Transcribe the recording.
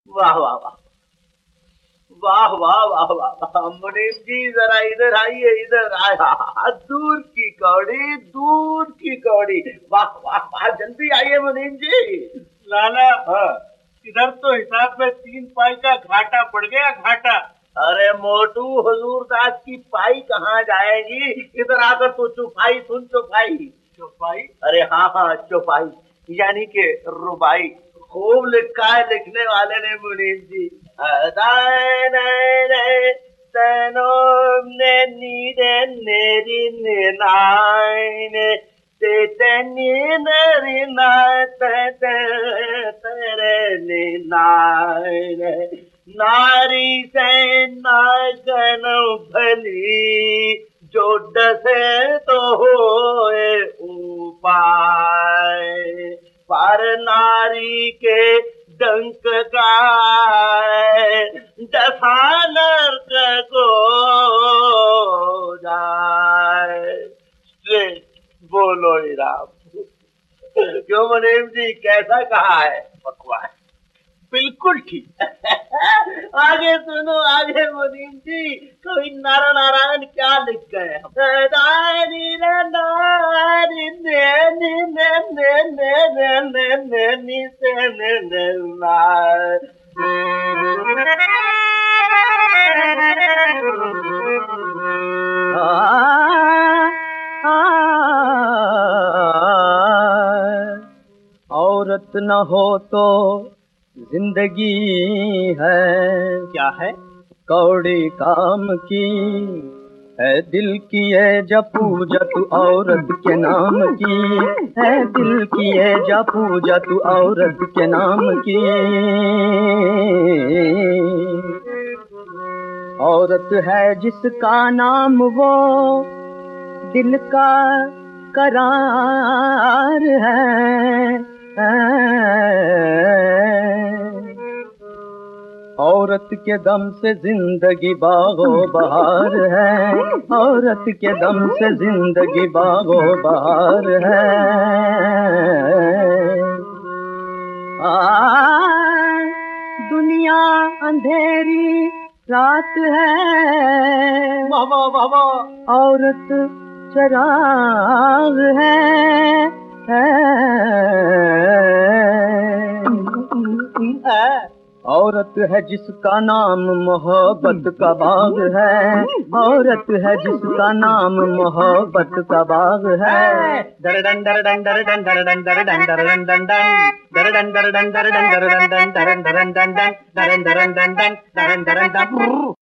वाह वाह वाह वाह वाह वाह वाह वाह। मुनीम जी जरा इधर आइए, इधर आया। दूर की कौड़ी, दूर की कौड़ी। वाह वाह वाह, जल्दी आइए मुनीम जी। लाला, हाँ। इधर तो हिसाब में 3 पाई का घाटा पड़ गया, घाटा। अरे मोटू, हुजूर दास की पाई कहाँ जाएगी? इधर आकर तो चुपाई सुन, चुपाई। चौपाई? अरे हाँ हाँ, चौपाई यानी के रुबाई। खूब लिखा है लिखने वाले ने मुनीम जी। नारी से नागन भली, जो डसे तो होए उपाय। पर नारी के डंक गाए, डसा नर्क को जाए। बोलो ही राम। क्यों मुनीम जी, कैसा कहा है? बकवास, बिल्कुल ठीक। आगे सुनो, आगे मुनीम जी। कोई नारा नारायण क्या लिख गए हम? औरत न हो तो जिंदगी है क्या है? कौड़ी काम की है, दिल की है जपू जतु औरत के नाम की है, दिल की है जपू जतु औरत के नाम की। औरत है जिसका नाम वो दिल का करार है। औरत के दम से जिंदगी बागो बहार है, औरत के दम से जिंदगी बागो बहार है। दुनिया अंधेरी रात है, वाह वाह वाह, औरत चराग है। औरत है जिसका नाम मोहब्बत का बाग है, औरत है जिसका नाम मोहब्बत का बाग है। दरडन दरडन दरडन दरडन दरडन दरडन दरडन दरडन दरडन दरडन दरडन दरडन दरडन दरडन दरडन दरडन दरडन दरडन दरडन।